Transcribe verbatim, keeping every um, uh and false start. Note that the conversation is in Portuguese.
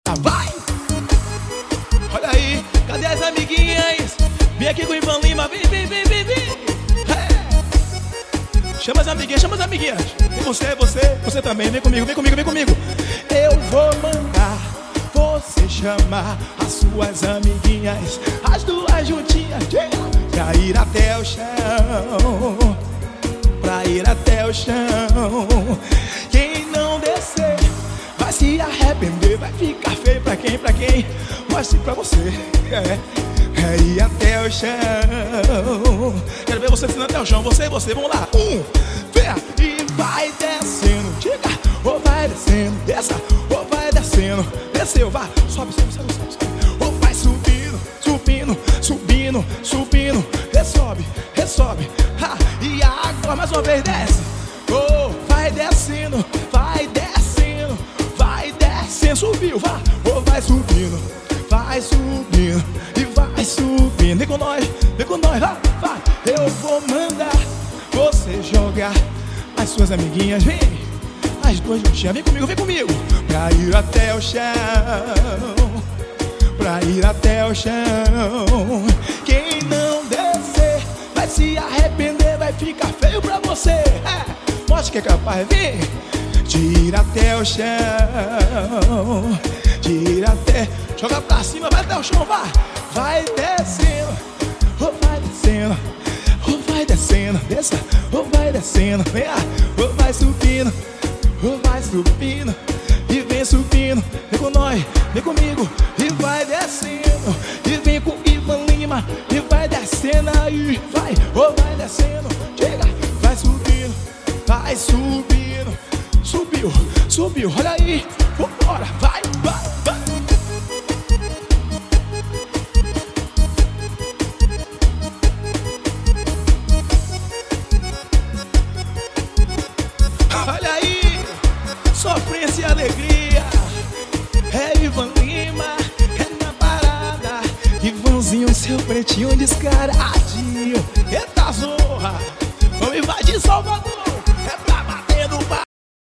Ah, vai! Olha aí, cadê as amiguinhas? Vem aqui com o Ivan Lima, vem, vem, vem, vem, vem. É. Chama as amiguinhas, chama as amiguinhas. E você, você, você também, vem comigo, vem comigo, vem comigo. Eu vou mandar você chamar as suas amiguinhas, as duas juntinhas, pra ir até o chão, pra ir até o chão. Quem não descer vai se arrepender, vai ficar feio pra quem, pra quem? Mostre pra você, é, é ir até o chão. Quero ver você descendo até o chão, você e você, vamos lá. Um, vem, e vai descendo, diga, ou vai descendo, desça, ou vai descendo, desceu, vai, sobe, sobe, sobe, sobe, sobe. Ou vai subindo, subindo, subindo, subindo, ressobe, ressobe, ha, e agora mais uma vez desce. Oh, vai descendo, vai descendo, vai descendo, subiu, vai, ou vai subindo, vai subindo e vai subindo. Vem com nós, vem com nós, vai, vai. Eu vou mandar você jogar as suas amiguinhas, vem, as duas juntinhas, vem comigo, vem comigo. Pra ir até o chão, pra ir até o chão. Quem não descer vai se arrepender, vai ficar feio pra você. É, mostra que é capaz, vem. Tira até o chão, tira até, joga pra cima, vai até o chão, vai. Vai descendo, ou vai descendo, ou vai descendo, desça, ou vai descendo, vem, ou vai subindo, ou vai subindo, e vem subindo, vem com nós, vem comigo, e vai descendo, e vem com Ivan Lima, e vai descendo aí, vai, ou vai descendo, chega, vai subindo, vai subindo, subiu, subiu, olha aí, vambora, vai, vai, vai. Olha aí, sofrência e alegria. É Ivan Lima, é na parada. Ivanzinho, seu pretinho descaradinho. Eita zorra, vamos invadir Salvador.